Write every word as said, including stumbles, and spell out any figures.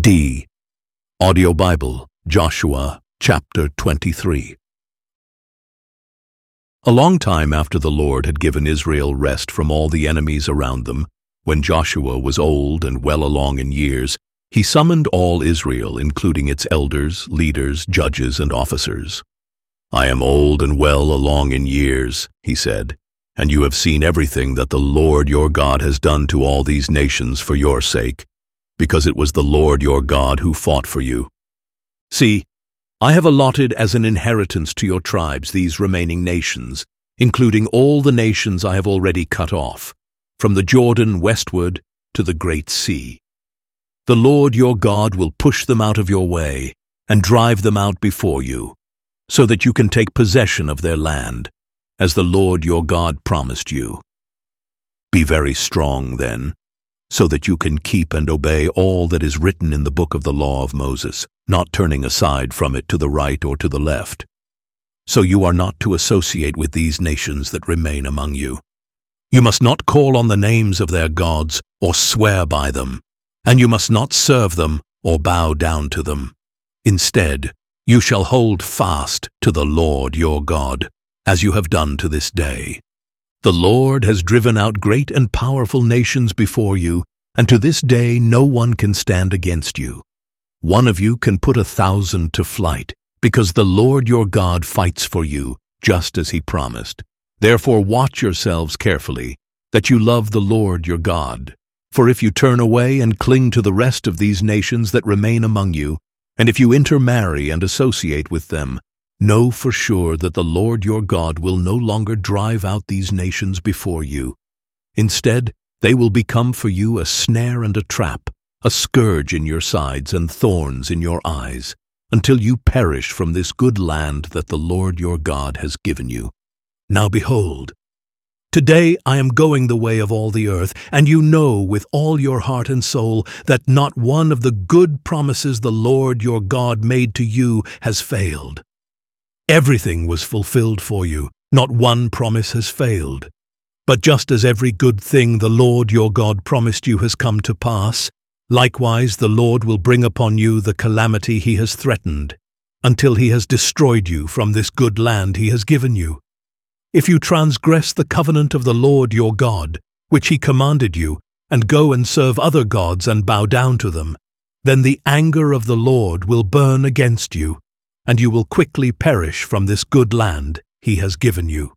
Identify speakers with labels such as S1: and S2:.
S1: D. Audio Bible, Joshua, chapter twenty-three. A long time after the Lord had given Israel rest from all the enemies around them, when Joshua was old and well along in years, he summoned all Israel, including its elders, leaders, judges, and officers. "I am old and well along in years," he said, "and you have seen everything that the Lord your God has done to all these nations for your sake, because it was the Lord your God who fought for you. See, I have allotted as an inheritance to your tribes these remaining nations, including all the nations I have already cut off, from the Jordan westward to the great sea. The Lord your God will push them out of your way and drive them out before you, so that you can take possession of their land, as the Lord your God promised you. Be very strong, then, so that you can keep and obey all that is written in the book of the law of Moses, not turning aside from it to the right or to the left. So you are not to associate with these nations that remain among you. You must not call on the names of their gods or swear by them, and you must not serve them or bow down to them. Instead, you shall hold fast to the Lord your God, as you have done to this day. The Lord has driven out great and powerful nations before you, and to this day no one can stand against you. One of you can put a thousand to flight, because the Lord your God fights for you, just as he promised. Therefore watch yourselves carefully, that you love the Lord your God. For if you turn away and cling to the rest of these nations that remain among you, and if you intermarry and associate with them, know for sure that the Lord your God will no longer drive out these nations before you. Instead, they will become for you a snare and a trap, a scourge in your sides and thorns in your eyes, until you perish from this good land that the Lord your God has given you. Now behold, today I am going the way of all the earth, and you know with all your heart and soul that not one of the good promises the Lord your God made to you has failed. Everything was fulfilled for you, not one promise has failed. But just as every good thing the Lord your God promised you has come to pass, likewise the Lord will bring upon you the calamity he has threatened, until he has destroyed you from this good land he has given you. If you transgress the covenant of the Lord your God, which he commanded you, and go and serve other gods and bow down to them, then the anger of the Lord will burn against you, and you will quickly perish from this good land he has given you.